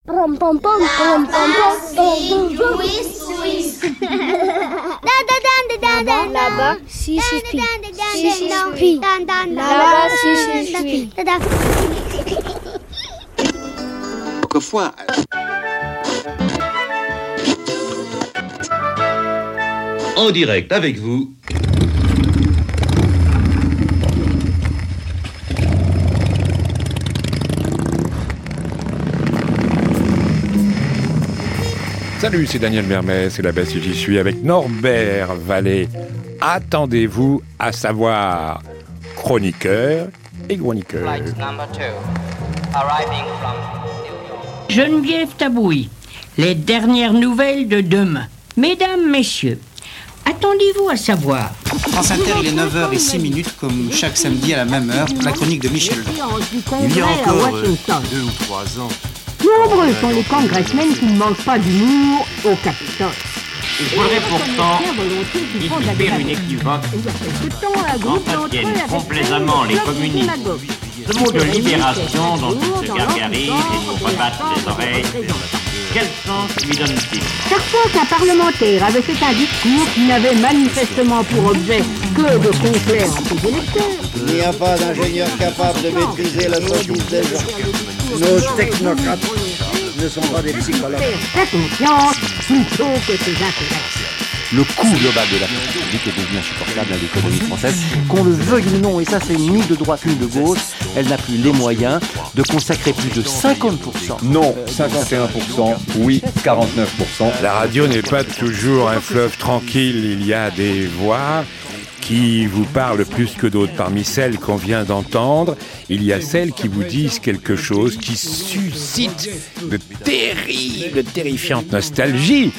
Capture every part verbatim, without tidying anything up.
Pom pom pom pom pom pom pom. Là-bas, si si pi. Si si pi. Là-bas, si si pi. Quelquefois. En direct avec vous. Salut, c'est Daniel Mermet, c'est la baisse et j'y suis avec Norbert Vallée. Attendez-vous à savoir, chroniqueur et chroniqueur. Geneviève Tabouis, les dernières nouvelles de demain. Mesdames, messieurs, attendez-vous à savoir. France Inter, il est neuf heures six minutes, comme chaque samedi à la même heure, la chronique de Michel Droit. Il y a encore euh, deux ou trois ans. Nombreux sont les congressmen qui ne mangent pas d'humour au Capitole. Il faudrait pourtant dissiper une équivoque entretiennent complaisamment les communistes. Ce mot de libération dont ils se gargarisent et nous rebattent les oreilles, quel sens lui donne-t-il? Chaque fois qu'un parlementaire avait fait un discours qui n'avait manifestement pour objet que de complaire à ses électeurs. Il n'y a pas d'ingénieur capable de maîtriser la sottise des gens. Nos technocrates ne sont pas des psychologues. Très confiance plutôt que ses intérêts. Le coût global de la fonction publique est devenu insupportable à l'économie française. Qu'on le veuille ou non, et ça c'est ni de droite ni de gauche, elle n'a plus les moyens de consacrer plus de cinquante pour cent. Non, cinquante et un pour cent, oui, quarante-neuf pour cent. La radio n'est pas toujours un fleuve tranquille, il y a des voix qui vous parlent plus que d'autres. Parmi celles qu'on vient d'entendre, il y a celles qui vous disent quelque chose qui suscite de terribles, terrifiantes nostalgies,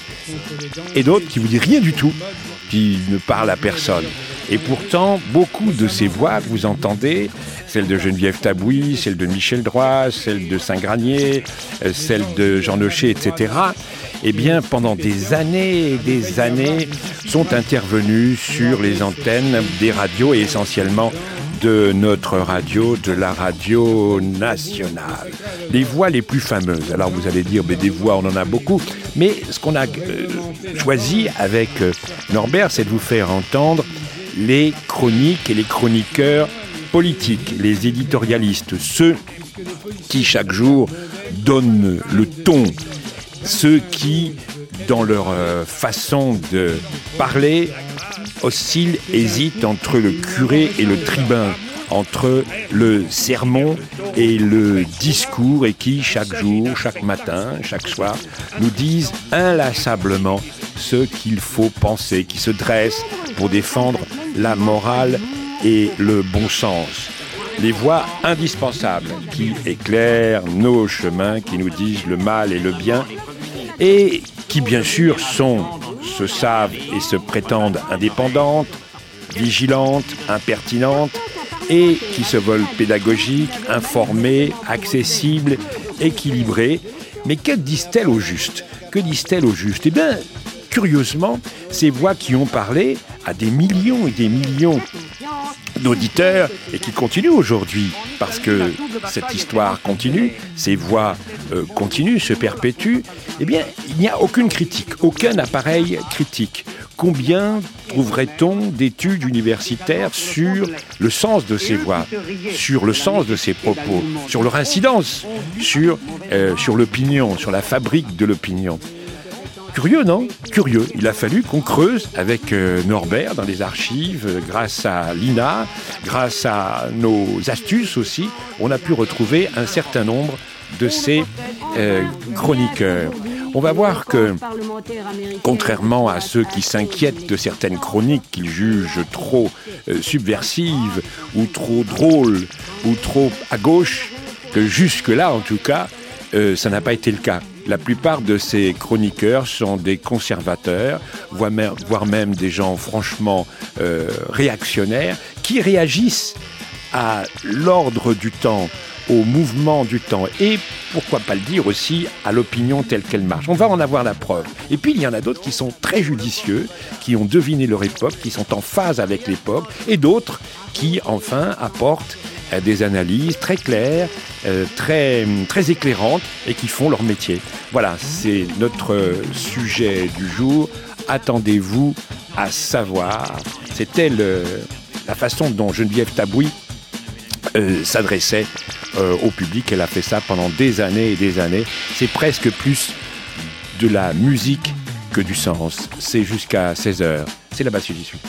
et d'autres qui vous disent rien du tout, qui ne parlent à personne. Et pourtant, beaucoup de ces voix que vous entendez, celle de Geneviève Tabouis, celle de Michel Droit, celle de Saint-Granier, celle de Jean Nochet, et cetera, eh bien, pendant des années et des années, sont intervenus sur les antennes des radios et essentiellement de notre radio, de la radio nationale. Les voix les plus fameuses. Alors vous allez dire, mais des voix, on en a beaucoup. Mais ce qu'on a euh, choisi avec euh, Norbert, c'est de vous faire entendre les chroniques et les chroniqueurs politiques, les éditorialistes, ceux qui chaque jour donnent le ton, ceux qui, dans leur euh, façon de parler, oscillent, hésitent entre le curé et le tribun, entre le sermon et le discours, et qui, chaque jour, chaque matin, chaque soir, nous disent inlassablement ce qu'il faut penser, qui se dressent pour défendre la morale et le bon sens. Les voix indispensables qui éclairent nos chemins, qui nous disent le mal et le bien, et qui bien sûr sont, se savent et se prétendent indépendantes, vigilantes, impertinentes, et qui se veulent pédagogiques, informées, accessibles, équilibrées. Mais que disent-elles au juste ? Que disent-elles au juste ? Eh bien, curieusement, ces voix qui ont parlé à des millions et des millions d'auditeurs et qui continuent aujourd'hui, parce que cette histoire continue, ces voix euh, continuent, se perpétuent, eh bien, il n'y a aucune critique, aucun appareil critique. Combien trouverait-on d'études universitaires sur le sens de ces voix, sur le sens de ces propos, sur leur incidence, sur, euh, sur l'opinion, sur la fabrique de l'opinion ? Curieux, non ? Curieux. Il a fallu qu'on creuse avec euh, Norbert dans les archives, euh, grâce à l'I N A, grâce à nos astuces aussi, on a pu retrouver un certain nombre de ces euh, chroniqueurs. On va voir que, contrairement à ceux qui s'inquiètent de certaines chroniques qu'ils jugent trop euh, subversives, ou trop drôles, ou trop à gauche, que jusque-là, en tout cas, euh, ça n'a pas été le cas. La plupart de ces chroniqueurs sont des conservateurs, voire même, voire même des gens franchement euh, réactionnaires, qui réagissent à l'ordre du temps, au mouvement du temps et, pourquoi pas le dire aussi, à l'opinion telle qu'elle marche. On va en avoir la preuve. Et puis, il y en a d'autres qui sont très judicieux, qui ont deviné leur époque, qui sont en phase avec l'époque, et d'autres qui, enfin, apportent euh, des analyses très claires, euh, très, très éclairantes et qui font leur métier. Voilà, c'est notre sujet du jour. Attendez-vous à savoir. C'était le, la façon dont Geneviève Tabouy euh, s'adressait euh, au public. Elle a fait ça pendant des années et des années. C'est presque plus de la musique que du sens. C'est jusqu'à seize heures. C'est là-bas que j'y suis.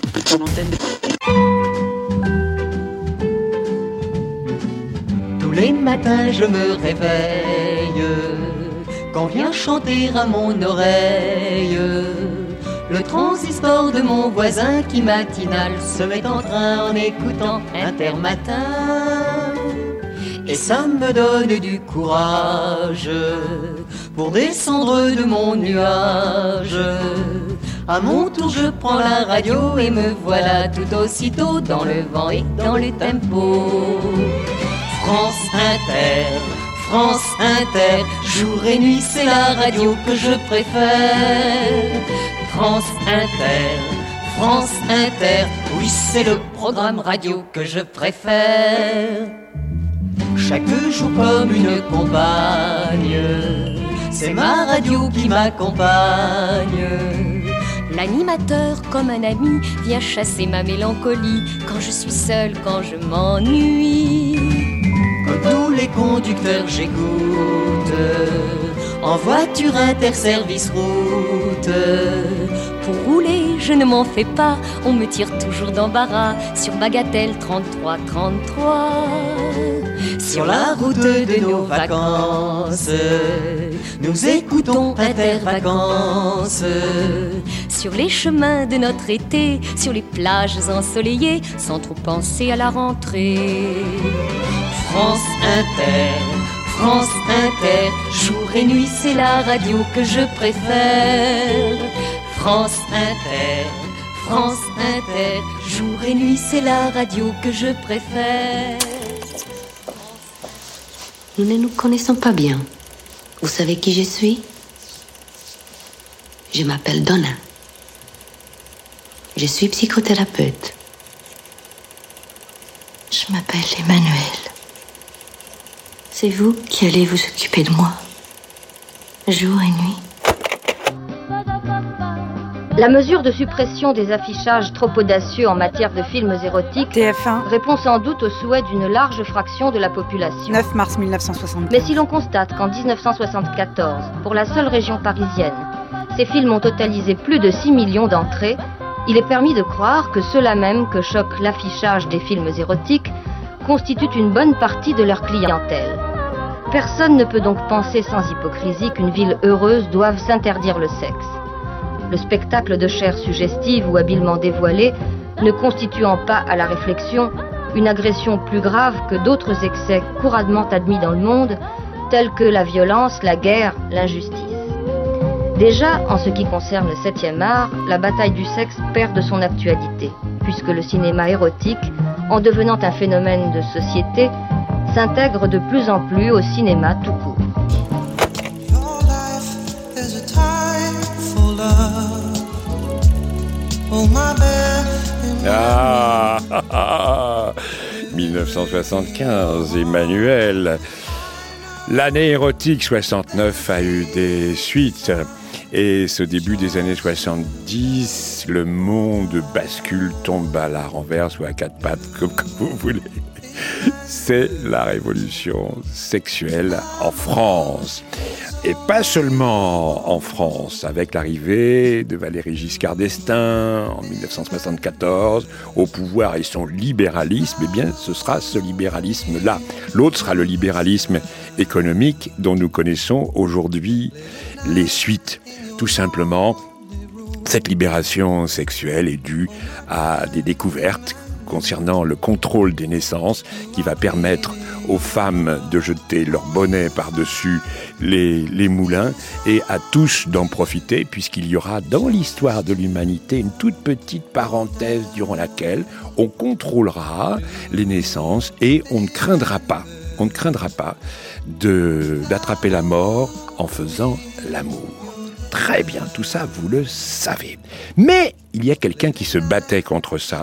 Tous les matins je me réveille quand vient chanter à mon oreille le transistor de mon voisin qui matinal se met en train en écoutant Intermatin. Et ça me donne du courage pour descendre de mon nuage. À mon tour je prends la radio et me voilà tout aussitôt dans le vent et dans le tempo. France Inter, France Inter, jour et nuit c'est la radio que je préfère. France Inter, France Inter, oui c'est le programme radio que je préfère. Chaque jour comme une compagne, c'est ma radio qui m'accompagne. L'animateur comme un ami vient chasser ma mélancolie quand je suis seule, quand je m'ennuie. Comme tous les conducteurs j'écoute, en voiture interservice route. Pour rouler je ne m'en fais pas, on me tire toujours d'embarras sur Bagatelle trente-trois trente-trois. Sur la route de nos vacances, nous écoutons Intervacances. Sur les chemins de notre été, sur les plages ensoleillées, sans trop penser à la rentrée. France Inter, France Inter, jour et nuit c'est la radio que je préfère. France Inter, France Inter, jour et nuit c'est la radio que je préfère. Nous ne nous connaissons pas bien. Vous savez qui je suis? Je m'appelle Donna. Je suis psychothérapeute. Je m'appelle Emmanuel. C'est vous qui allez vous occuper de moi, jour et nuit. La mesure de suppression des affichages trop audacieux en matière de films érotiques T F un répond sans doute au souhait d'une large fraction de la population. neuf mars mille neuf cent soixante-quinze. Mais si l'on constate qu'en dix-neuf cent soixante-quatorze, pour la seule région parisienne, ces films ont totalisé plus de six millions d'entrées, il est permis de croire que ceux-là même que choque l'affichage des films érotiques constituent une bonne partie de leur clientèle. Personne ne peut donc penser sans hypocrisie qu'une ville heureuse doive s'interdire le sexe. Le spectacle de chair suggestive ou habilement dévoilée ne constituant pas à la réflexion une agression plus grave que d'autres excès couramment admis dans le monde, tels que la violence, la guerre, l'injustice. Déjà, en ce qui concerne le septième art, la bataille du sexe perd de son actualité, puisque le cinéma érotique, en devenant un phénomène de société, s'intègre de plus en plus au cinéma tout court. Ah, ah, ah, dix-neuf cent soixante-quinze, Emmanuel. L'année érotique soixante-neuf a eu des suites. Et ce début des années soixante-dix, le monde bascule, tombe à la renverse ou à quatre pattes, comme, comme vous voulez. C'est la révolution sexuelle en France. Et pas seulement en France, avec l'arrivée de Valéry Giscard d'Estaing en dix-neuf cent soixante-quatorze, au pouvoir et son libéralisme, eh bien ce sera ce libéralisme-là. L'autre sera le libéralisme économique dont nous connaissons aujourd'hui les suites. Tout simplement, cette libération sexuelle est due à des découvertes concernant le contrôle des naissances qui va permettre aux femmes de jeter leur bonnet par-dessus les, les moulins et à tous d'en profiter puisqu'il y aura dans l'histoire de l'humanité une toute petite parenthèse durant laquelle on contrôlera les naissances et on ne craindra pas, on ne craindra pas de, d'attraper la mort en faisant l'amour. Très bien, tout ça vous le savez. Mais il y a quelqu'un qui se battait contre ça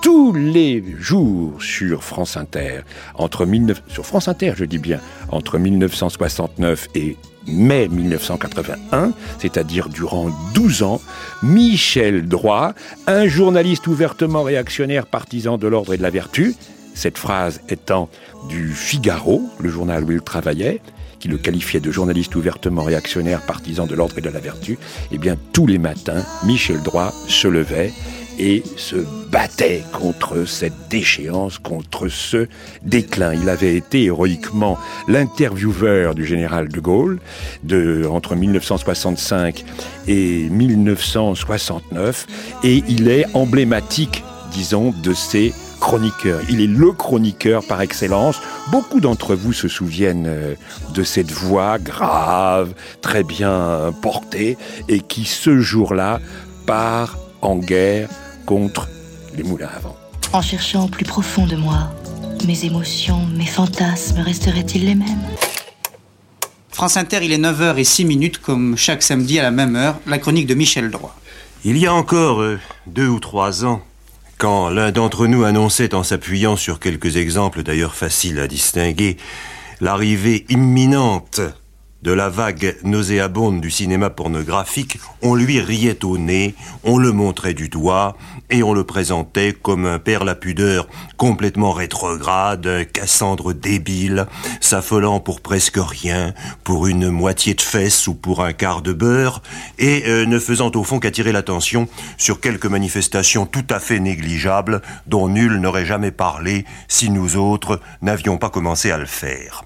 tous les jours sur France Inter, entre mille neuf cents, sur France Inter, je dis bien, entre mille neuf cent soixante-neuf et mai mille neuf cent quatre-vingt-un, c'est-à-dire durant douze ans, Michel Droit, un journaliste ouvertement réactionnaire partisan de l'ordre et de la vertu, cette phrase étant du Figaro, le journal où il travaillait, qui le qualifiait de journaliste ouvertement réactionnaire partisan de l'ordre et de la vertu, eh bien tous les matins, Michel Droit se levait et se battait contre cette déchéance, contre ce déclin. Il avait été héroïquement l'intervieweur du général de Gaulle de, entre mille neuf cent soixante-cinq et mille neuf cent soixante-neuf, et il est emblématique, disons, de ces chroniqueur. Il est le chroniqueur par excellence. Beaucoup d'entre vous se souviennent de cette voix grave, très bien portée, et qui, ce jour-là, part en guerre contre les moulins à vent. En cherchant au plus profond de moi, mes émotions, mes fantasmes resteraient-ils les mêmes ? France Inter, il est neuf heures zéro six minutes, comme chaque samedi à la même heure, la chronique de Michel Droit. Il y a encore euh, deux ou trois ans, quand l'un d'entre nous annonçait, en s'appuyant sur quelques exemples d'ailleurs faciles à distinguer, l'arrivée imminente de la vague nauséabonde du cinéma pornographique, on lui riait au nez, on le montrait du doigt et on le présentait comme un père la pudeur complètement rétrograde, un Cassandre débile, s'affolant pour presque rien, pour une moitié de fesse ou pour un quart de beurre, et euh, ne faisant au fond qu'attirer l'attention sur quelques manifestations tout à fait négligeables dont nul n'aurait jamais parlé si nous autres n'avions pas commencé à le faire.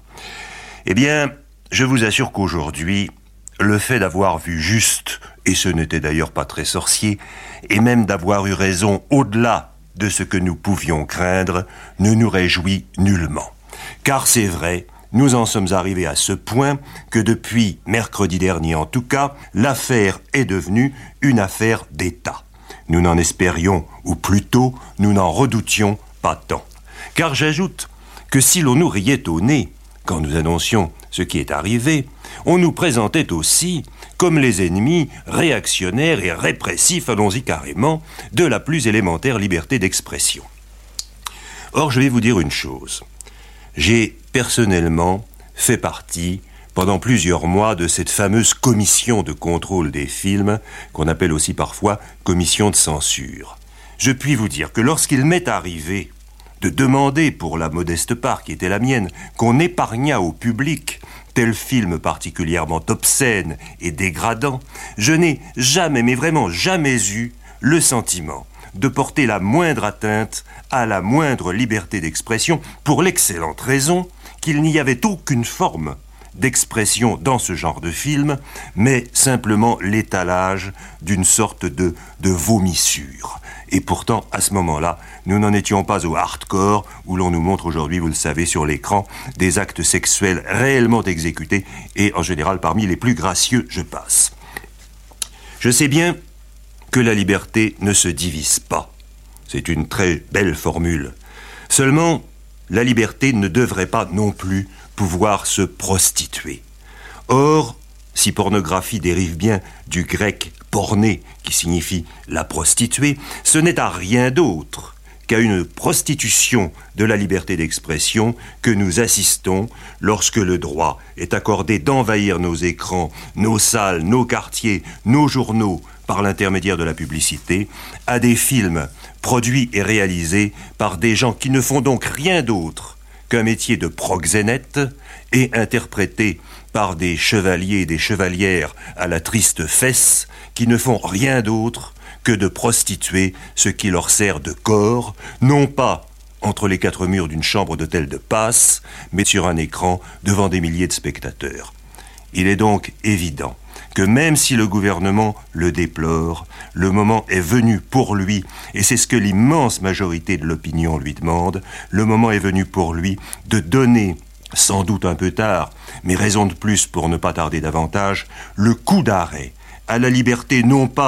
Eh bien, je vous assure qu'aujourd'hui, le fait d'avoir vu juste, et ce n'était d'ailleurs pas très sorcier, et même d'avoir eu raison au-delà de ce que nous pouvions craindre, ne nous réjouit nullement. Car c'est vrai, nous en sommes arrivés à ce point que depuis mercredi dernier en tout cas, l'affaire est devenue une affaire d'État. Nous n'en espérions, ou plutôt, nous n'en redoutions pas tant. Car j'ajoute que si l'on nous riait au nez, quand nous annoncions ce qui est arrivé, on nous présentait aussi comme les ennemis réactionnaires et répressifs, allons-y carrément, de la plus élémentaire liberté d'expression. Or, je vais vous dire une chose. J'ai personnellement fait partie, pendant plusieurs mois, de cette fameuse commission de contrôle des films, qu'on appelle aussi parfois commission de censure. Je puis vous dire que lorsqu'il m'est arrivé de demander, pour la modeste part qui était la mienne, qu'on épargnât au public tel film particulièrement obscène et dégradant, je n'ai jamais, mais vraiment jamais eu le sentiment de porter la moindre atteinte à la moindre liberté d'expression, pour l'excellente raison qu'il n'y avait aucune forme d'expression dans ce genre de film, mais simplement l'étalage d'une sorte de, de vomissure. Et pourtant, à ce moment-là, nous n'en étions pas au hardcore, où l'on nous montre aujourd'hui, vous le savez, sur l'écran, des actes sexuels réellement exécutés, et en général parmi les plus gracieux, je passe. Je sais bien que la liberté ne se divise pas. C'est une très belle formule. Seulement, la liberté ne devrait pas non plus pouvoir se prostituer. Or, si pornographie dérive bien du grec porné, qui signifie la prostituée, ce n'est à rien d'autre qu'à une prostitution de la liberté d'expression que nous assistons lorsque le droit est accordé d'envahir nos écrans, nos salles, nos quartiers, nos journaux, par l'intermédiaire de la publicité, à des films produits et réalisés par des gens qui ne font donc rien d'autre qu'un métier de proxénète et interprétés par des chevaliers et des chevalières à la triste fesse qui ne font rien d'autre que de prostituer ce qui leur sert de corps, non pas entre les quatre murs d'une chambre d'hôtel de passe, mais sur un écran devant des milliers de spectateurs. Il est donc évident que même si le gouvernement le déplore, le moment est venu pour lui, et c'est ce que l'immense majorité de l'opinion lui demande, le moment est venu pour lui de donner, sans doute un peu tard, mais raison de plus pour ne pas tarder davantage, le coup d'arrêt à la liberté non pas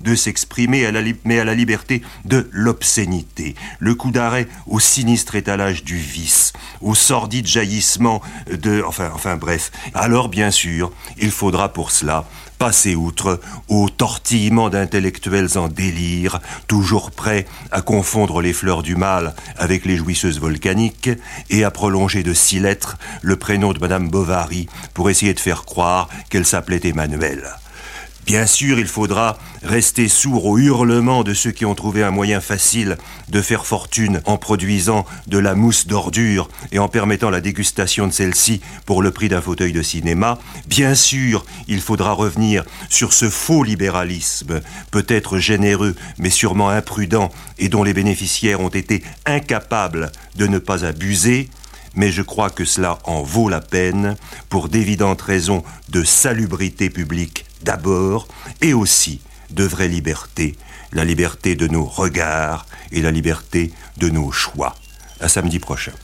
de s'exprimer, à la li- mais à la liberté de l'obscénité. Le coup d'arrêt au sinistre étalage du vice, au sordide jaillissement de... Enfin, enfin bref. Alors, bien sûr, il faudra pour cela passer outre au tortillement d'intellectuels en délire, toujours prêts à confondre les fleurs du mal avec les jouisseuses volcaniques et à prolonger de six lettres le prénom de Madame Bovary pour essayer de faire croire qu'elle s'appelait Emmanuel. Bien sûr, il faudra rester sourd aux hurlements de ceux qui ont trouvé un moyen facile de faire fortune en produisant de la mousse d'ordure et en permettant la dégustation de celle-ci pour le prix d'un fauteuil de cinéma. Bien sûr, il faudra revenir sur ce faux libéralisme, peut-être généreux, mais sûrement imprudent, et dont les bénéficiaires ont été incapables de ne pas abuser. Mais je crois que cela en vaut la peine pour d'évidentes raisons de salubrité publique d'abord, et aussi de vraie liberté, la liberté de nos regards et la liberté de nos choix. À samedi prochain.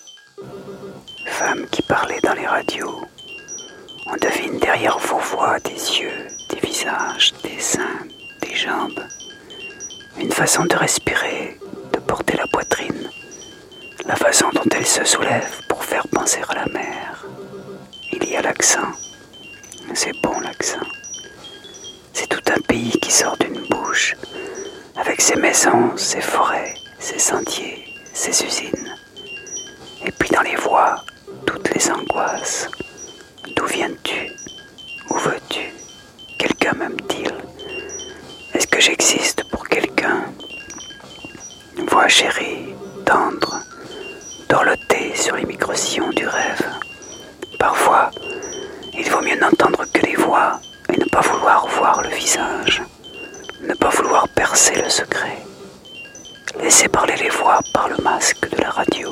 Femmes qui parlaient dans les radios, on devine derrière vos voix des yeux, des visages, des seins, des jambes, une façon de respirer, de porter la poitrine, la façon dont elles se soulèvent pour faire penser à la mer. Il y a l'accent, c'est bon l'accent. C'est tout un pays qui sort d'une bouche, avec ses maisons, ses forêts, ses sentiers, ses usines. Et puis dans les voix, toutes les angoisses. D'où viens-tu? Où veux-tu? Quelqu'un m'aime-t-il? Est-ce que j'existe pour quelqu'un? Voix chérie, tendre, dorlotée sur les micro-sillons du rêve. Parfois, il vaut mieux n'entendre que les voix et ne pas vouloir voir le visage, ne pas vouloir percer le secret. Laissez parler les voix par le masque de la radio.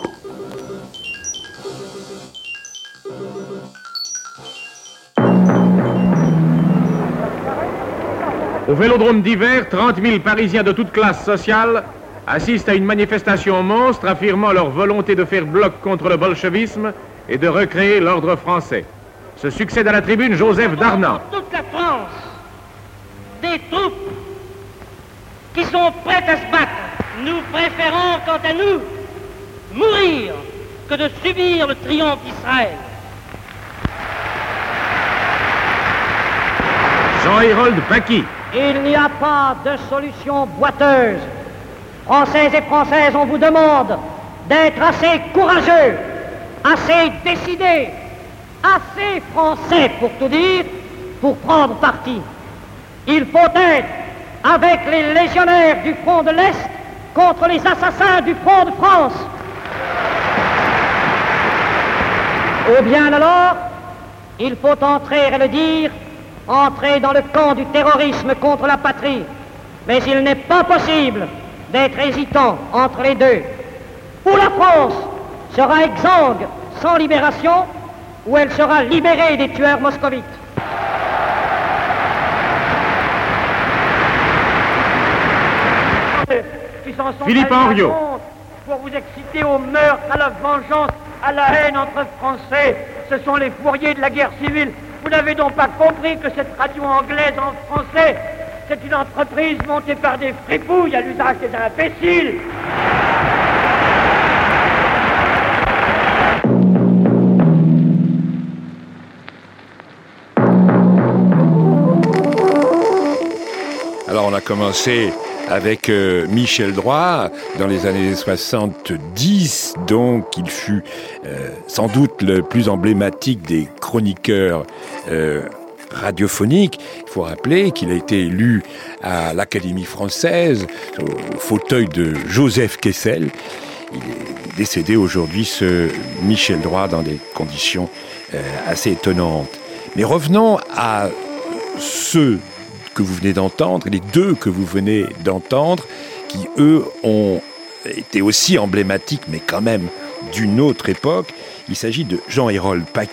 Au Vélodrome d'hiver, trente mille Parisiens de toutes classes sociales assistent à une manifestation monstre affirmant leur volonté de faire bloc contre le bolchevisme et de recréer l'ordre français. Se succède à la tribune Joseph Darnan. Toute la France, des troupes qui sont prêtes à se battre. Nous préférons, quant à nous, mourir que de subir le triomphe d'Israël. Jean-Hérold Paqui. Il n'y a pas de solution boiteuse. Français et Françaises, on vous demande d'être assez courageux, assez décidés, assez français pour tout dire, pour prendre parti. Il faut être avec les légionnaires du front de l'Est contre les assassins du front de France. Ou bien alors, il faut entrer et le dire, entrer dans le camp du terrorisme contre la patrie. Mais il n'est pas possible d'être hésitant entre les deux. Ou la France sera exsangue sans libération, ou elle sera libérée des tueurs moscovites. Philippe Henriot. Pour vous exciter au meurtre, à la vengeance, à la haine entre Français, ce sont les fourriers de la guerre civile. Vous n'avez donc pas compris que cette radio anglaise en français, c'est une entreprise montée par des fripouilles à l'usage des imbéciles. Alors on a commencé avec euh, Michel Droit dans les années soixante-dix, donc il fut euh, sans doute le plus emblématique des chroniqueurs euh, radiophoniques. Il faut rappeler qu'il a été élu à l'Académie française au fauteuil de Joseph Kessel. Il est décédé aujourd'hui, ce Michel Droit, dans des conditions euh, assez étonnantes. Mais revenons à ceux que vous venez d'entendre, les deux que vous venez d'entendre, qui, eux, ont été aussi emblématiques, mais quand même d'une autre époque. Il s'agit de Jean-Hérold Paqui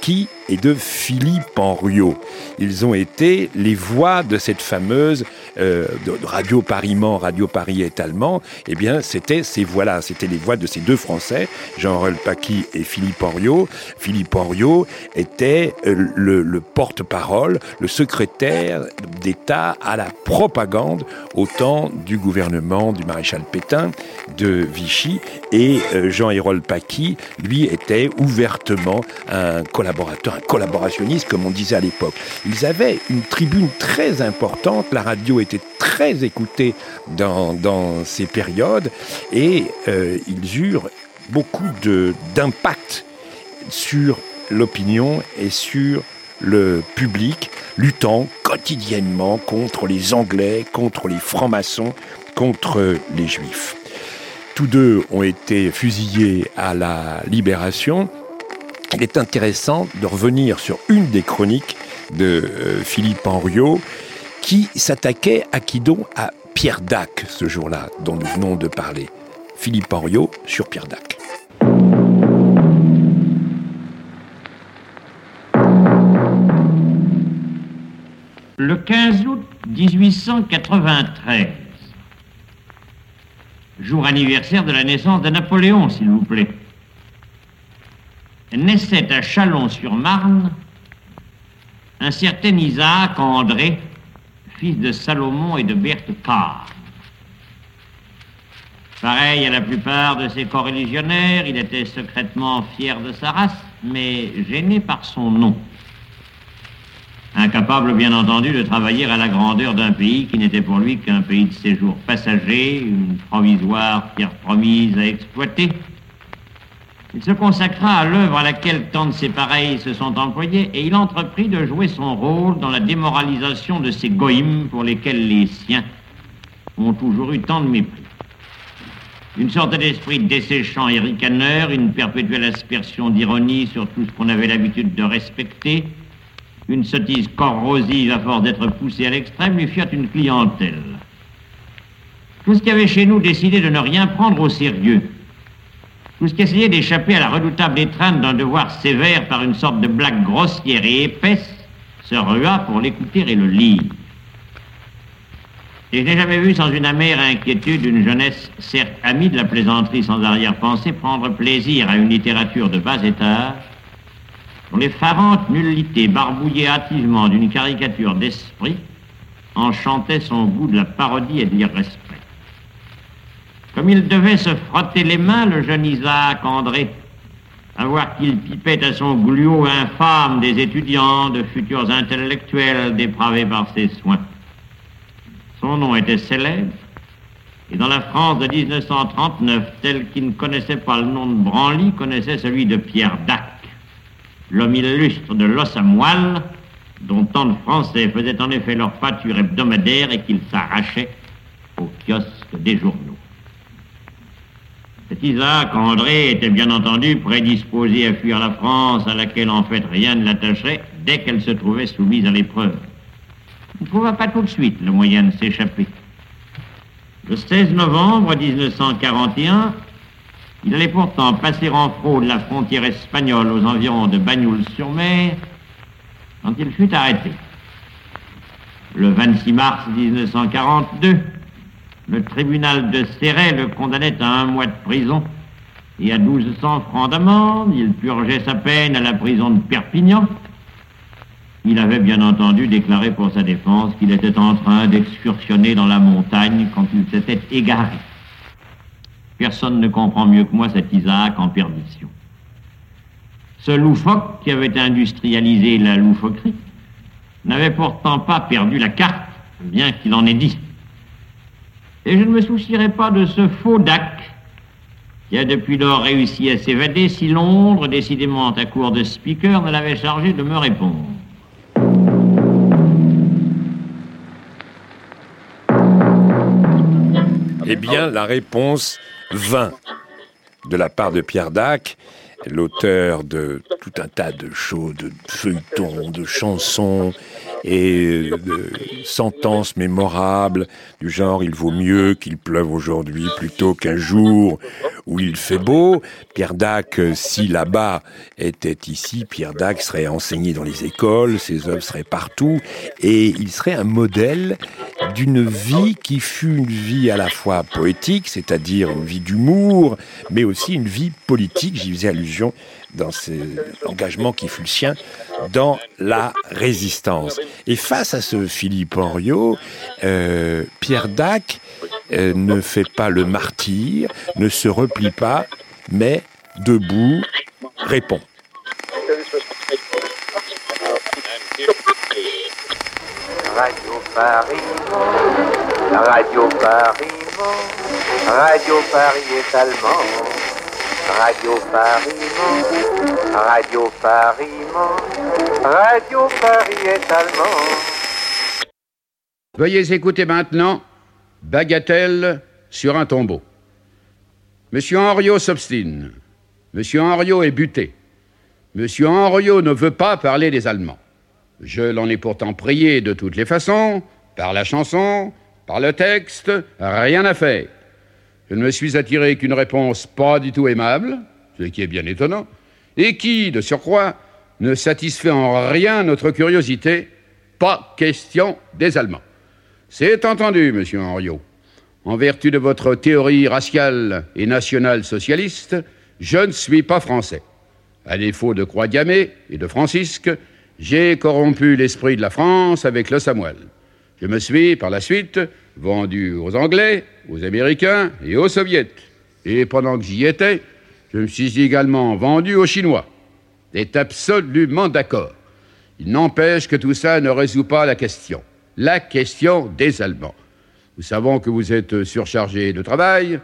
et de Philippe Henriot. Ils ont été les voix de cette fameuse euh, de Radio Paris-Mans, Radio Paris est allemand. Eh bien, c'était ces voix-là, c'était les voix de ces deux Français, Jean Rolpakhy et Philippe Henriot. Philippe Henriot était euh, le, le porte-parole, le secrétaire d'État à la propagande au temps du gouvernement du maréchal Pétain, de Vichy, et euh, Jean Rolpakhy, lui, était ouvertement un collaborateur, un collaborationniste, comme on disait à l'époque. Ils avaient une tribune très importante, la radio était très écoutée dans, dans ces périodes, et euh, ils eurent beaucoup de, d'impact sur l'opinion et sur le public, luttant quotidiennement contre les Anglais, contre les francs-maçons, contre les Juifs. Tous deux ont été fusillés à la Libération. Il est intéressant de revenir sur une des chroniques de euh, Philippe Henriot, qui s'attaquait à qui donc à Pierre Dac, ce jour-là, dont nous venons de parler. Philippe Henriot sur Pierre Dac. Le quinze août dix-huit cent quatre-vingt-treize, jour anniversaire de la naissance de Napoléon, s'il vous plaît, naissait à Châlons-sur-Marne un certain Isaac André, fils de Salomon et de Berthe Carr. Pareil à la plupart de ses coreligionnaires, il était secrètement fier de sa race, mais gêné par son nom. Incapable, bien entendu, de travailler à la grandeur d'un pays qui n'était pour lui qu'un pays de séjour passager, une provisoire pierre promise à exploiter. Il se consacra à l'œuvre à laquelle tant de ses pareils se sont employés et il entreprit de jouer son rôle dans la démoralisation de ces goïms pour lesquels les siens ont toujours eu tant de mépris. Une sorte d'esprit desséchant et ricaneur, une perpétuelle aspersion d'ironie sur tout ce qu'on avait l'habitude de respecter, une sottise corrosive à force d'être poussée à l'extrême lui firent une clientèle. Tout ce qui avait chez nous décidé de ne rien prendre au sérieux, tout ce qui essayait d'échapper à la redoutable étreinte d'un devoir sévère par une sorte de blague grossière et épaisse, se rua pour l'écouter et le lire. Et je n'ai jamais vu sans une amère inquiétude une jeunesse, certes amie de la plaisanterie sans arrière-pensée, prendre plaisir à une littérature de bas étage, dont les farantes nullités barbouillées hâtivement d'une caricature d'esprit enchantaient son goût de la parodie et de l'irrespect. Comme il devait se frotter les mains, le jeune Isaac André, à voir qu'il pipait à son gluot infâme des étudiants, de futurs intellectuels dépravés par ses soins. Son nom était célèbre, et dans la France de dix-neuf cent trente-neuf, tel qui ne connaissait pas le nom de Branly, connaissait celui de Pierre Dac, l'homme illustre de l'os à moelle, dont tant de Français faisaient en effet leur pâture hebdomadaire et qu'ils s'arrachaient au kiosque des journaux. Cet Isaac André était bien entendu prédisposé à fuir la France, à laquelle en fait rien ne l'attacherait, dès qu'elle se trouvait soumise à l'épreuve. Il ne trouva pas tout de suite le moyen de s'échapper. Le seize novembre dix-neuf cent quarante et un, il allait pourtant passer en fraude la frontière espagnole aux environs de Bagnols-sur-Mer quand il fut arrêté. Le vingt-six mars dix-neuf cent quarante-deux, le tribunal de Céret le condamnait à un mois de prison et à douze cents francs d'amende. Il purgeait sa peine à la prison de Perpignan. Il avait bien entendu déclaré pour sa défense qu'il était en train d'excursionner dans la montagne quand il s'était égaré. Personne ne comprend mieux que moi cet Isaac en perdition. Ce loufoque qui avait industrialisé la loufoquerie n'avait pourtant pas perdu la carte, bien qu'il en ait dit. Et je ne me soucierai pas de ce faux Dac qui a depuis lors réussi à s'évader si Londres, décidément à court de speaker, ne l'avait chargé de me répondre. Eh bien, la réponse vint de la part de Pierre Dac, l'auteur de tout un tas de choses, de feuilletons, de chansons et de sentences mémorables du genre « il vaut mieux qu'il pleuve aujourd'hui plutôt qu'un jour où il fait beau. Pierre Dac, si là-bas était ici, Pierre Dac serait enseigné dans les écoles, ses œuvres seraient partout, et il serait un modèle d'une vie qui fut une vie à la fois poétique, c'est-à-dire une vie d'humour, mais aussi une vie politique, j'y faisais allusion dans cet engagement qui fut le sien dans la résistance. Et face à ce Philippe Henriot, euh, Pierre Dac euh, ne fait pas le martyr, ne se replie pas, mais debout, répond. Radio Paris, Radio Paris, Radio Paris est allemand. Radio Paris, Radio Paris, Radio Paris est allemand. Veuillez écouter maintenant Bagatelle sur un tombeau. Monsieur Henriot s'obstine. Monsieur Henriot est buté. Monsieur Henriot ne veut pas parler des Allemands. Je l'en ai pourtant prié de toutes les façons, par la chanson, par le texte, rien à faire. Je ne me suis attiré qu'une réponse pas du tout aimable, ce qui est bien étonnant, et qui, de surcroît, ne satisfait en rien notre curiosité. Pas question des Allemands. C'est entendu, monsieur Henriot. En vertu de votre théorie raciale et nationale-socialiste, je ne suis pas français. À défaut de Croix gammée et de Francisque, j'ai corrompu l'esprit de la France avec le Samuel. Je me suis, par la suite, vendu aux Anglais, aux Américains et aux Soviets. Et pendant que j'y étais, je me suis également vendu aux Chinois. C'est absolument d'accord. Il n'empêche que tout ça ne résout pas la question. La question des Allemands. Nous savons que vous êtes surchargé de travail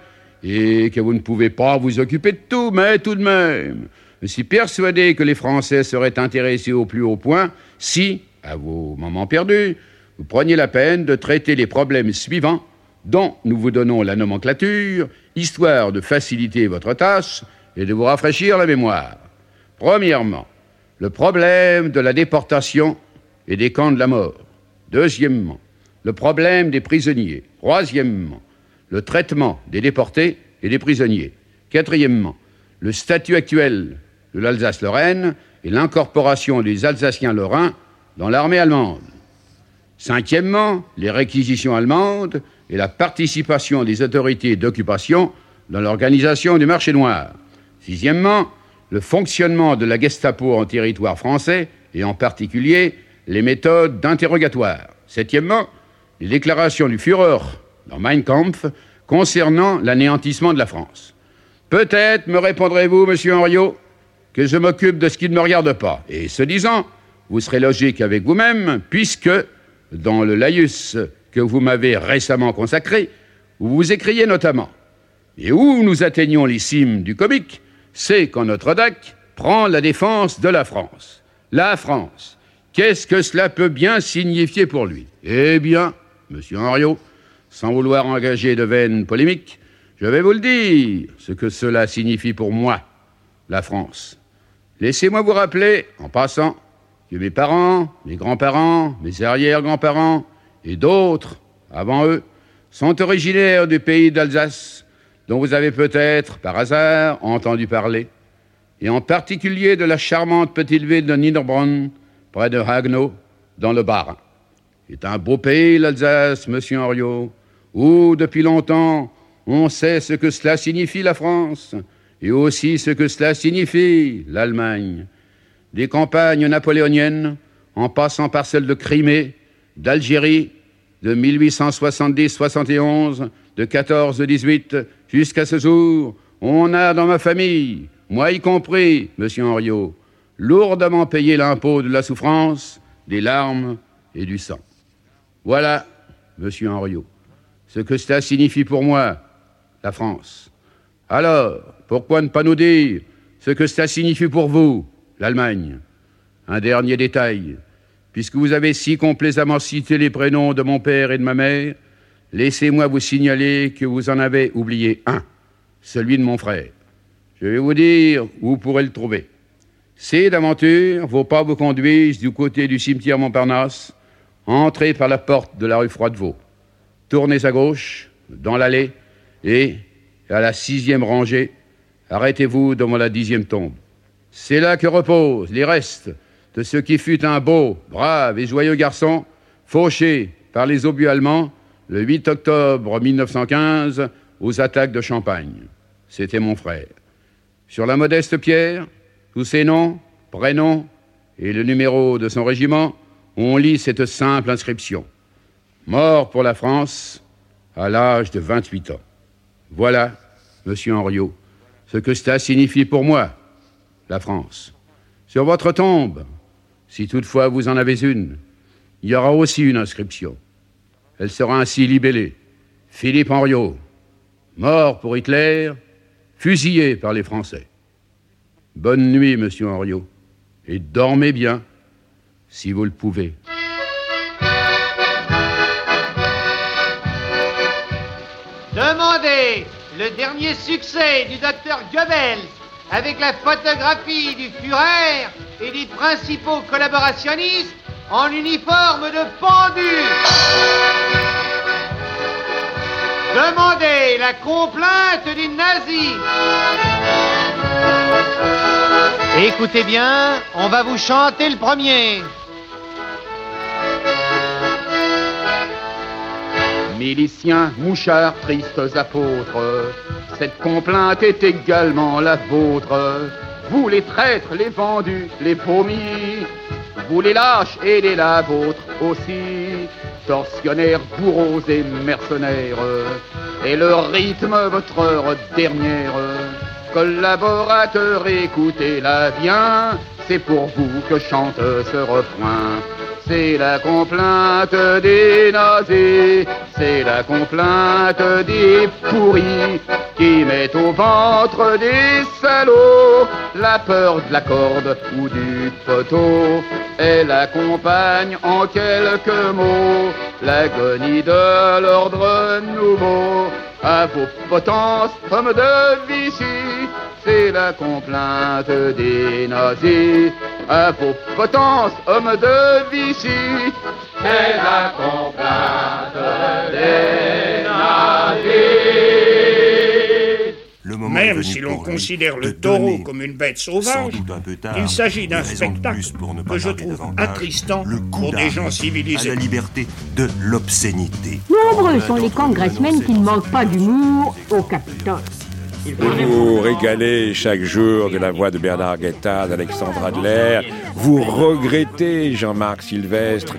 et que vous ne pouvez pas vous occuper de tout, mais tout de même, je suis persuadé que les Français seraient intéressés au plus haut point si, à vos moments perdus, vous preniez la peine de traiter les problèmes suivants dont nous vous donnons la nomenclature, histoire de faciliter votre tâche et de vous rafraîchir la mémoire. Premièrement, le problème de la déportation et des camps de la mort. Deuxièmement, le problème des prisonniers. Troisièmement, le traitement des déportés et des prisonniers. Quatrièmement, le statut actuel de l'Alsace-Lorraine et l'incorporation des Alsaciens-Lorrains dans l'armée allemande. Cinquièmement, les réquisitions allemandes et la participation des autorités d'occupation dans l'organisation du marché noir. Sixièmement, le fonctionnement de la Gestapo en territoire français et en particulier les méthodes d'interrogatoire. Septièmement, les déclarations du Führer dans Mein Kampf concernant l'anéantissement de la France. Peut-être me répondrez-vous, monsieur Henriot, que je m'occupe de ce qui ne me regarde pas. Et ce disant, vous serez logique avec vous-même, puisque, dans le laïus que vous m'avez récemment consacré, vous vous écriez notamment « Et où nous atteignons les cimes du comique, c'est quand notre Dac prend la défense de la France. La France, qu'est-ce que cela peut bien signifier pour lui ? Eh bien, monsieur Henriot, sans vouloir engager de vaines polémiques, je vais vous le dire, ce que cela signifie pour moi, la France. Laissez-moi vous rappeler, en passant, que mes parents, mes grands-parents, mes arrière-grands-parents et d'autres, avant eux, sont originaires du pays d'Alsace, dont vous avez peut-être, par hasard, entendu parler, et en particulier de la charmante petite ville de Niederbronn, près de Haguenau, dans le Bas-Rhin. C'est un beau pays, l'Alsace, monsieur Henriot, où, depuis longtemps, on sait ce que cela signifie, la France, et aussi ce que cela signifie, l'Allemagne. Des campagnes napoléoniennes, en passant par celles de Crimée, d'Algérie, de mille huit cent soixante-dix soixante et onze, de quatorze dix-huit, jusqu'à ce jour, on a dans ma famille, moi y compris, monsieur Henriot, lourdement payé l'impôt de la souffrance, des larmes et du sang. Voilà, monsieur Henriot, ce que cela signifie pour moi, la France. Alors, pourquoi ne pas nous dire ce que cela signifie pour vous, l'Allemagne? Un dernier détail. Puisque vous avez si complaisamment cité les prénoms de mon père et de ma mère, laissez-moi vous signaler que vous en avez oublié un, celui de mon frère. Je vais vous dire où vous pourrez le trouver. Si d'aventure vos pas vous conduisent du côté du cimetière Montparnasse, entrez par la porte de la rue Froidevaux. Tournez à gauche, dans l'allée, et à la sixième rangée, arrêtez-vous devant la dixième tombe. C'est là que reposent les restes de ce qui fut un beau, brave et joyeux garçon, fauché par les obus allemands le huit octobre mille neuf cent quinze aux attaques de Champagne. C'était mon frère. Sur la modeste pierre, tous ses noms, prénoms et le numéro de son régiment, on lit cette simple inscription. Mort pour la France à l'âge de vingt-huit ans. Voilà, monsieur Henriot, ce que cela signifie pour moi, la France. Sur votre tombe, si toutefois vous en avez une, il y aura aussi une inscription. Elle sera ainsi libellée. Philippe Henriot, mort pour Hitler, fusillé par les Français. Bonne nuit, monsieur Henriot, et dormez bien, si vous le pouvez. Demandez le dernier succès du docteur Goebbels avec la photographie du Führer et des principaux collaborationnistes en uniforme de pendu. Demandez la complainte des nazis. Écoutez bien, on va vous chanter le premier. Miliciens, mouchards, tristes apôtres, cette complainte est également la vôtre. Vous les traîtres, les vendus, les vomis, vous les lâches et les la vôtre aussi, tortionnaires, bourreaux et mercenaires, et le rythme votre heure dernière. Collaborateurs, écoutez-la bien, c'est pour vous que chante ce refrain. C'est la complainte des nazis, c'est la complainte des pourris qui mettent au ventre des salauds la peur de la corde ou du poteau. Elle accompagne en quelques mots l'agonie de l'ordre nouveau. À vos potences, hommes de Vichy, c'est la complainte des nazis. À vos potences, hommes de Vichy, c'est la complainte des nazis. Même si l'on considère le taureau comme une bête sauvage, il s'agit d'un spectacle que je trouve attristant pour des gens civilisés. À la liberté de l'obscénité. Nombreux sont les congressmen qui ne manquent pas d'humour au Capitole. Vous vous régalez chaque jour de la voix de Bernard Guetta, d'Alexandre Adler. Vous regrettez Jean-Marc Sylvestre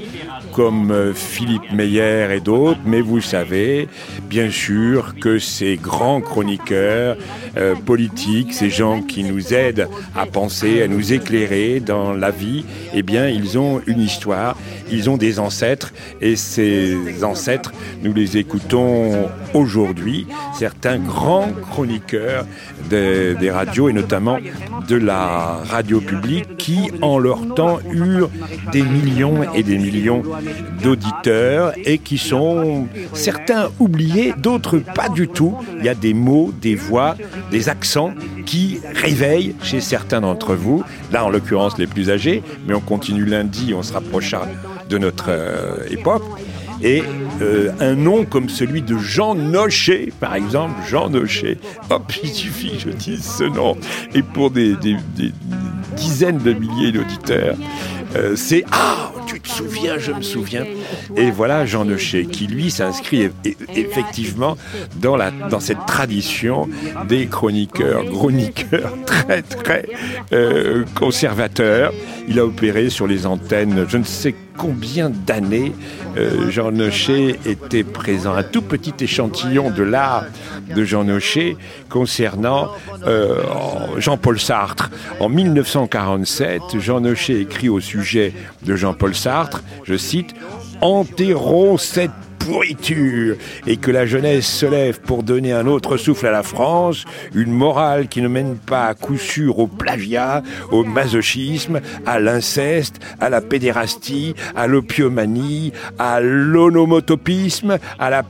comme Philippe Meyer et d'autres, mais vous savez bien sûr que ces grands chroniqueurs euh, politiques, ces gens qui nous aident à penser, à nous éclairer dans la vie, eh bien ils ont une histoire, ils ont des ancêtres, et ces ancêtres, nous les écoutons aujourd'hui, certains grands chroniqueurs des, des radios, et notamment de la radio publique, qui en leur temps eurent des millions et des millions d'auditeurs, et qui sont certains oubliés, d'autres pas du tout. Il y a des mots, des voix, des accents qui réveillent chez certains d'entre vous, là en l'occurrence les plus âgés, mais on continue lundi, on se rapprochera de notre euh, époque. Et euh, un nom comme celui de Jean Nochet, par exemple, Jean Nochet, hop, il suffit que je dise ce nom, et pour des, des, des dizaines de milliers d'auditeurs, euh, c'est « Ah, tu te souviens, je me souviens ». Et voilà Jean Nochet, qui lui s'inscrit e- e- effectivement dans, la, dans cette tradition des chroniqueurs, chroniqueurs très très euh, conservateurs. Il a opéré sur les antennes, je ne sais combien d'années. euh, Jean Nochet était présent, un tout petit échantillon de l'art de Jean Nochet concernant euh, Jean-Paul Sartre. En mille neuf cent quarante-sept, Jean Nochet écrit au sujet de Jean-Paul Sartre, je cite, « Enterrons cette pourriture, et que la jeunesse se lève pour donner un autre souffle à la France, une morale qui ne mène pas à coup sûr au plagiat, au masochisme, à l'inceste, à la pédérastie, à l'opiomanie, à l'onomotopisme, à la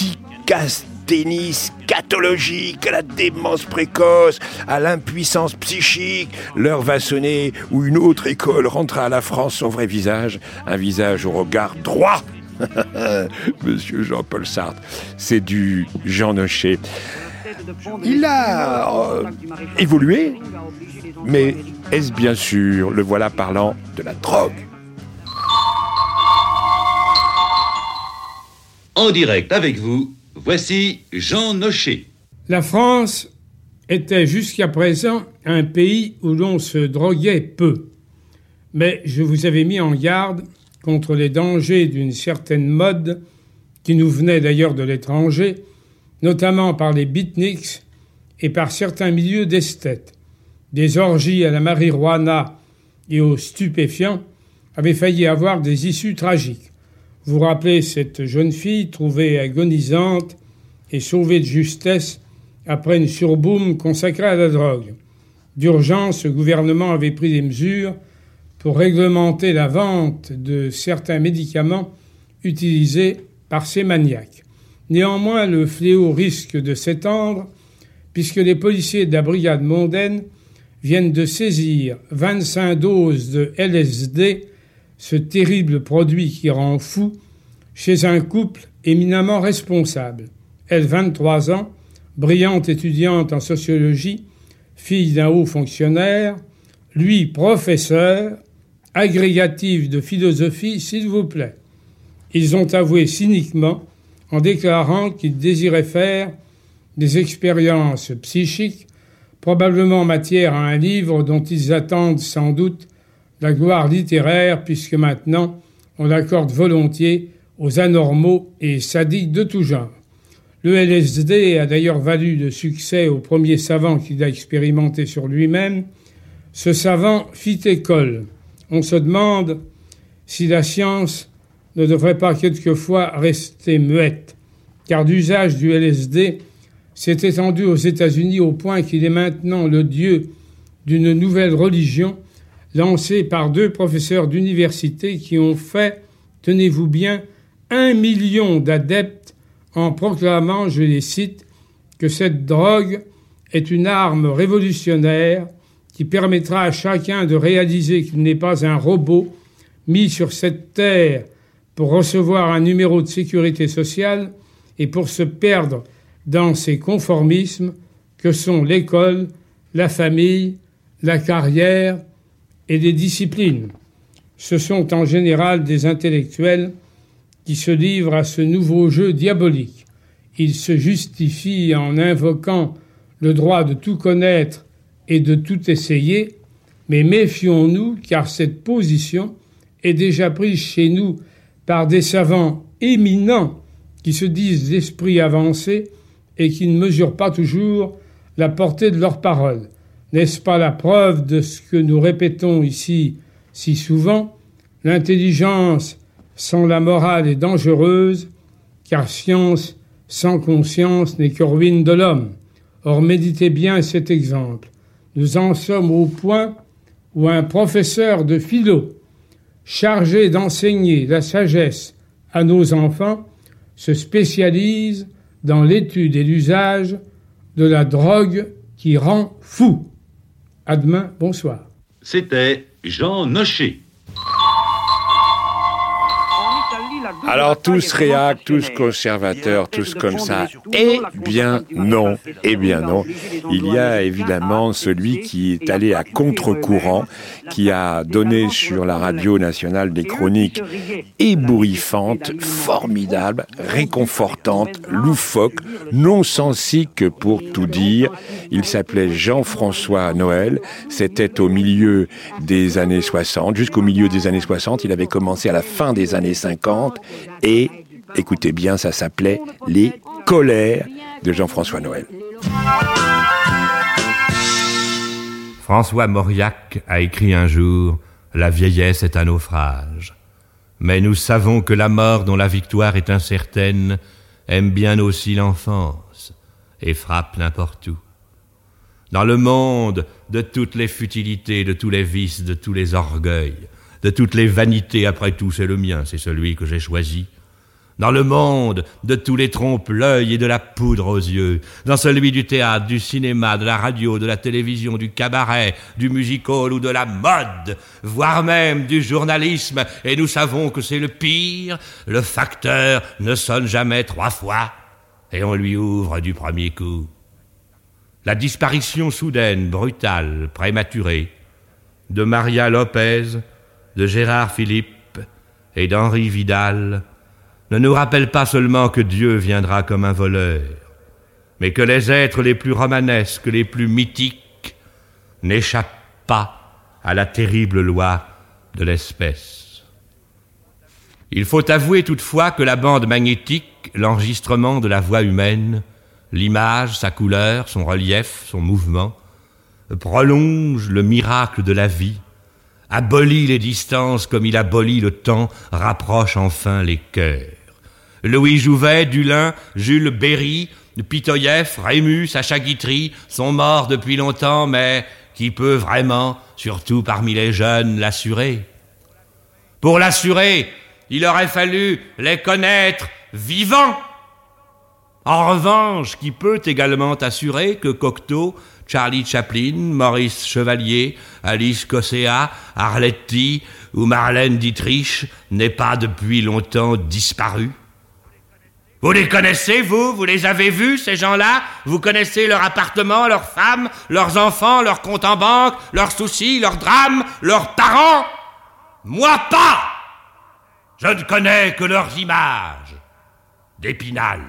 psychasthénie scatologique, à la démence précoce, à l'impuissance psychique. L'heure va sonner où une autre école rentrera à la France son vrai visage, un visage au regard droit. » Monsieur Jean-Paul Sartre, c'est du Jean Nochet. Il a euh, évolué, mais est-ce bien sûr le voilà parlant de la drogue? En direct avec vous, voici Jean Nochet. La France était jusqu'à présent un pays où l'on se droguait peu. Mais je vous avais mis en garde contre les dangers d'une certaine mode qui nous venait d'ailleurs de l'étranger, notamment par les beatniks et par certains milieux d'esthètes. Des orgies à la marijuana et aux stupéfiants avaient failli avoir des issues tragiques. Vous vous rappelez cette jeune fille trouvée agonisante et sauvée de justesse après une surboom consacrée à la drogue. D'urgence, le gouvernement avait pris des mesures pour réglementer la vente de certains médicaments utilisés par ces maniaques. Néanmoins, le fléau risque de s'étendre puisque les policiers de la brigade mondaine viennent de saisir vingt-cinq doses de L S D, ce terrible produit qui rend fou, chez un couple éminemment responsable. Elle, vingt-trois ans, brillante étudiante en sociologie, fille d'un haut fonctionnaire, lui, professeur, agrégatif de philosophie, s'il vous plaît. Ils ont avoué cyniquement, en déclarant qu'ils désiraient faire des expériences psychiques, probablement matière à un livre dont ils attendent sans doute la gloire littéraire, puisque maintenant on l'accorde volontiers aux anormaux et sadiques de tout genre. Le L S D a d'ailleurs valu de succès au premier savant qui l'a expérimenté sur lui-même. Ce savant fit école. On se demande si la science ne devrait pas quelquefois rester muette, car l'usage du L S D s'est étendu aux États-Unis au point qu'il est maintenant le dieu d'une nouvelle religion lancée par deux professeurs d'université qui ont fait, tenez-vous bien, un million d'adeptes en proclamant, je les cite, que cette drogue est une arme révolutionnaire qui permettra à chacun de réaliser qu'il n'est pas un robot mis sur cette terre pour recevoir un numéro de sécurité sociale et pour se perdre dans ces conformismes que sont l'école, la famille, la carrière et les disciplines. Ce sont en général des intellectuels qui se livrent à ce nouveau jeu diabolique. Ils se justifient en invoquant le droit de tout connaître et de tout essayer, mais méfions-nous car cette position est déjà prise chez nous par des savants éminents qui se disent d'esprit avancé et qui ne mesurent pas toujours la portée de leurs paroles. N'est-ce pas la preuve de ce que nous répétons ici si souvent? L'intelligence sans la morale est dangereuse, car science sans conscience n'est que ruine de l'homme. Or, méditez bien cet exemple. Nous en sommes au point où un professeur de philo, chargé d'enseigner la sagesse à nos enfants, se spécialise dans l'étude et l'usage de la drogue qui rend fou. À demain, bonsoir. C'était Jean Nochet. Alors tous réac, tous conservateurs, tous comme ça. Eh bien non, eh bien non. Il y a évidemment celui qui est allé à contre-courant, qui a donné sur la radio nationale des chroniques ébouriffantes, formidables, réconfortantes, loufoques, non-sensiques pour tout dire. Il s'appelait Jean-François Noël. C'était au milieu des années soixante, jusqu'au milieu des années soixante. Il avait commencé à la fin des années cinquante. Et, écoutez bien, ça s'appelait « Les colères » de Jean-François Noël. François Mauriac a écrit un jour « La vieillesse est un naufrage ». Mais nous savons que la mort dont la victoire est incertaine aime bien aussi l'enfance et frappe n'importe où. Dans le monde de toutes les futilités, de tous les vices, de tous les orgueils, de toutes les vanités, après tout, c'est le mien, c'est celui que j'ai choisi. Dans le monde de tous les trompe-l'œil et de la poudre aux yeux, dans celui du théâtre, du cinéma, de la radio, de la télévision, du cabaret, du music-hall ou de la mode, voire même du journalisme, et nous savons que c'est le pire, le facteur ne sonne jamais trois fois, et on lui ouvre du premier coup. la disparition soudaine, brutale, prématurée, de Maria Lopez, de Gérard Philippe et d'Henri Vidal, ne nous rappelle pas seulement que Dieu viendra comme un voleur, mais que les êtres les plus romanesques, les plus mythiques, n'échappent pas à la terrible loi de l'espèce. Il faut avouer toutefois que la bande magnétique, l'enregistrement de la voix humaine, l'image, sa couleur, son relief, son mouvement, prolonge le miracle de la vie, abolit les distances comme il abolit le temps, rapproche enfin les cœurs. Louis Jouvet, Dulin, Jules Berry, Pitoyef, Rémus, Sacha Guitry sont morts depuis longtemps, mais qui peut vraiment, surtout parmi les jeunes, l'assurer? Pour l'assurer, il aurait fallu les connaître vivants. En revanche, qui peut également assurer que Cocteau, Charlie Chaplin, Maurice Chevalier, Alice Cossea, Arletty ou Marlène Dietrich n'aient pas depuis longtemps disparu? Vous les connaissez, vous? Vous les avez vus, ces gens-là? Vous connaissez leur appartement, leurs femmes, leurs enfants, leurs comptes en banque, leurs soucis, leurs drames, leurs parents? Moi pas! Je ne connais que leurs images d'Épinal.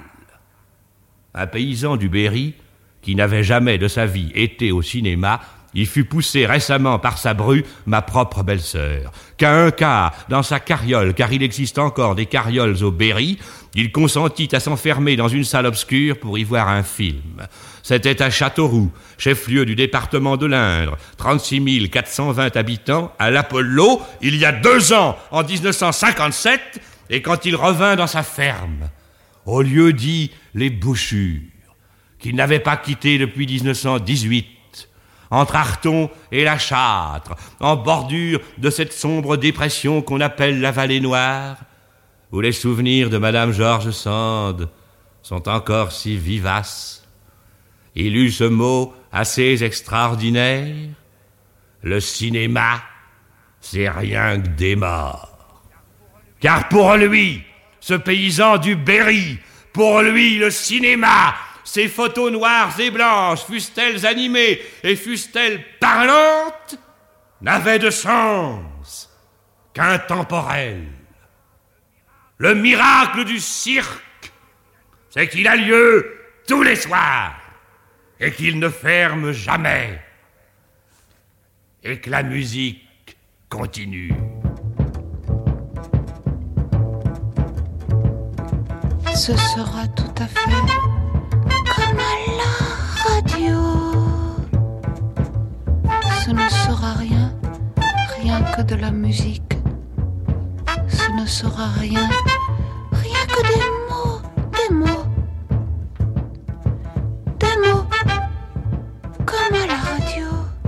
Un paysan du Berry, qui n'avait jamais de sa vie été au cinéma, y fut poussé récemment par sa bru, ma propre belle-sœur, qu'à un quart, dans sa carriole, car il existe encore des carrioles au Berry, il consentit à s'enfermer dans une salle obscure pour y voir un film. C'était à Châteauroux, chef-lieu du département de l'Indre, trente-six mille quatre cent vingt habitants, à l'Apollo, il y a deux ans, en dix-neuf cent cinquante-sept, et quand il revint dans sa ferme, au lieu dit les Bouchures, qu'il n'avait pas quitté depuis dix-neuf cent dix-huit, entre Arton et la Châtre, en bordure de cette sombre dépression qu'on appelle la Vallée Noire, où les souvenirs de Madame George Sand sont encore si vivaces. Il eut ce mot assez extraordinaire: le cinéma, c'est rien que des morts. Car pour lui, ce paysan du Berry, pour lui, le cinéma, ces photos noires et blanches, fussent-elles animées et fussent-elles parlantes, n'avaient de sens qu'intemporel. Le miracle du cirque, c'est qu'il a lieu tous les soirs et qu'il ne ferme jamais et que la musique continue. Ce sera tout à fait comme à la radio. Ce ne sera rien, rien que de la musique. Ce ne sera rien, rien que des mots, des mots. Des mots, comme à la radio.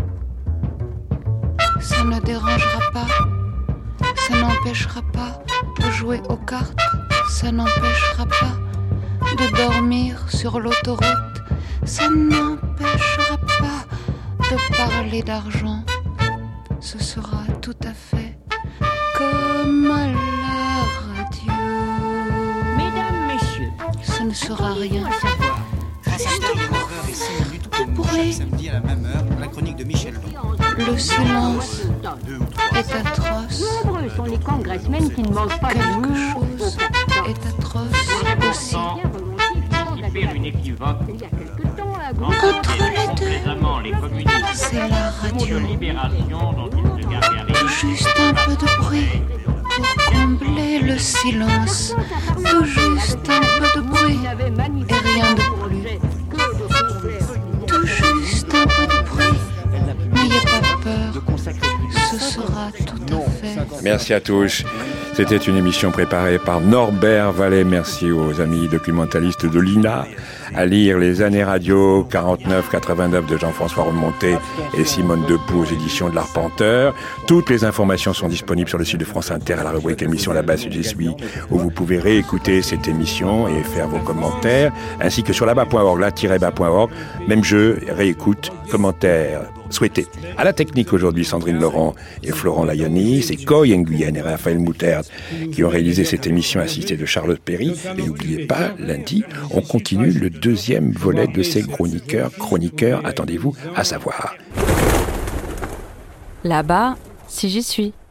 Ça ne dérangera pas, ça n'empêchera pas de jouer aux cartes. Ça n'empêchera pas de dormir sur l'autoroute. Ça n'empêchera pas de parler d'argent. Ce sera tout à fait comme à la radio. Mesdames, messieurs, ce ne sera rien. Juste un bruit. Samedi à la même heure, la chronique de Michel Droit. Le silence est atroce. Nombreux sont les congressmen qui ne mangent pas de Quelque chose est atroce aussi. Une équivoque Entre les deux, les communistes c'est la radio. libération dont ils se gargarisent. Juste un peu de bruit pour combler le silence. Tout juste un peu de bruit et rien de plus. Tout juste un peu de bruit. N'ayez pas peur, ce sera tout à fait. Merci à tous. C'était une émission préparée par Norbert Vallée. Merci aux amis documentalistes de l'I N A. À lire Les années radio quarante-neuf quatre-vingt-neuf de Jean-François Remonté et Simone Depoux aux éditions de l'Arpenteur. Toutes les informations sont disponibles sur le site de France Inter à la rubrique émission La Basse J'y suis, où vous pouvez réécouter cette émission et faire vos commentaires, ainsi que sur là-bas point org, là-bas point org. Même jeu, réécoute, commentaires, souhaitez. À la technique aujourd'hui, Sandrine Laurent et Florent Layani, c'est Coy Nguyen et Raphaël Mouterd qui ont réalisé cette émission assistée de Charlotte Perry. Et n'oubliez pas, lundi, on continue le deuxième volet de ces chroniqueurs, chroniqueurs, attendez-vous, à savoir. Là-bas, si j'y suis.